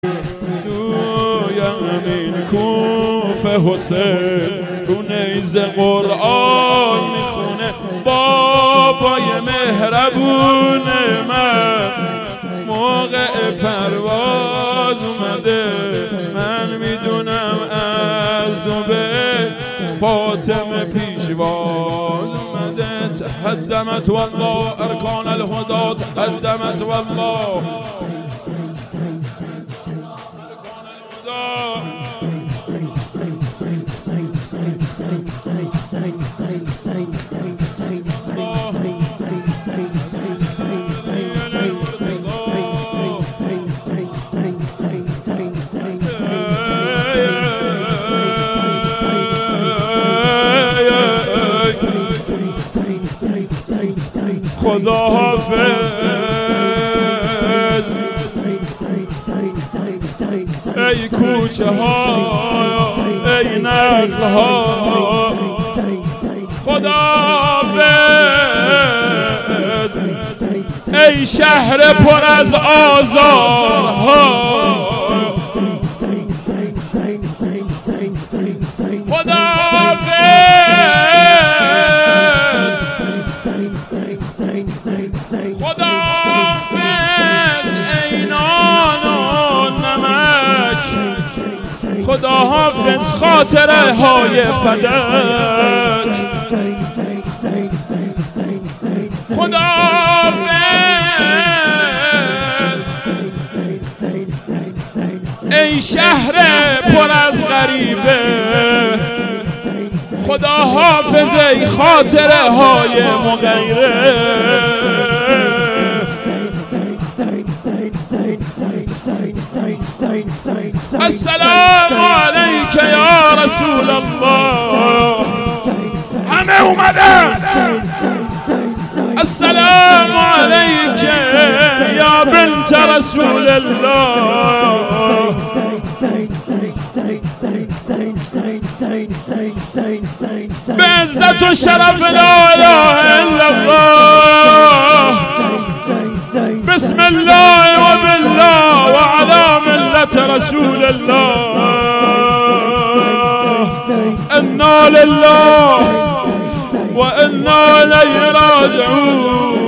امین کوفه حسین رو نیزه قرآن میخونه بابای مهربون من. موقع پرواز اومده من میدونم از به فاطمه پیشواز اومده. تهدمت والله ارکان الهدى، تهدمت والله خدا حافظ. ای کوچه ها، ای نخل ها، خدا حافظ. ای شهر پر از آزارها، خدا حافظ. خدا حافظ. ای نان و نمک، خدا حافظ. خاطره های فدک، خدا حافظ. ای شهر پر از غریبه، خدا حافظ. ای خاطره های مغیره، السلام علیک یا رسول الله. همه اومدن. السلام علیک یا بنت رسول الله. به عزت و شرف لا اله الا الله، بسم الله و بالله و علی ملت رسول الله. انا لله و انا الیه راجعون.